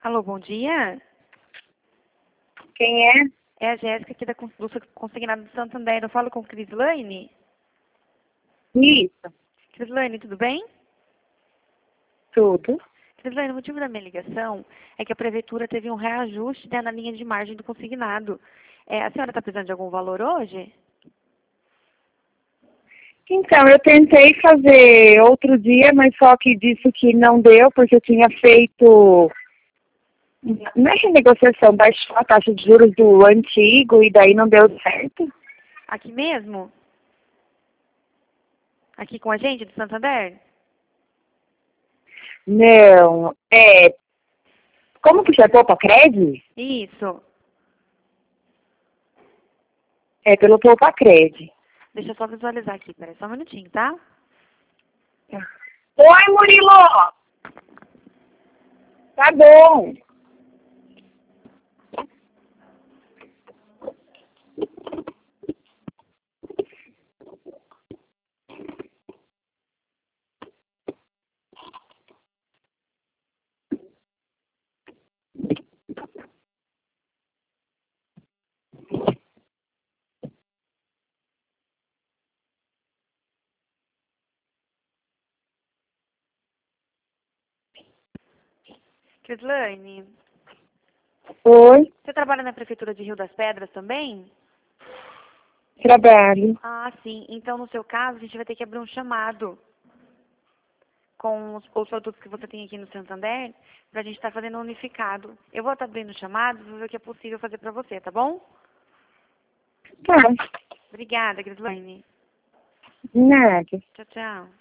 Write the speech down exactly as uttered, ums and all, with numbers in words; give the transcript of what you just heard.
Alô, bom dia. Quem é? É a Jéssica aqui da Cons- do Consignado do Santander. Eu falo com a Crislane. Isso, Crislane, tudo bem? tudo. Crislane, o motivo da minha ligação é que a Prefeitura teve um reajuste, né, na linha de margem do consignado. É, a senhora está precisando de algum valor hoje? Então, eu tentei fazer outro dia, mas só que disse que não deu, porque eu tinha feito. Na renegociação, baixou a taxa de juros do antigo e daí não deu certo. Aqui mesmo? Aqui com a gente, do Santander? Não, é. Como que você é Poupa Cred? Isso. É pelo Poupa Cred. Deixa eu só visualizar aqui, peraí, só um minutinho, tá? Oi, Murilo! Tá bom. Crislane, Oi, você trabalha na Prefeitura de Rio das Pedras também? trabalho. Ah, sim. Então, no seu caso, a gente vai ter que abrir um chamado com os, os produtos que você tem aqui no Santander, para a gente estar fazendo um unificado. Eu vou estar abrindo chamadas, vou ver o que é possível fazer para você, tá bom? Tá, Obrigada, Grislaine. nada. Tchau, tchau.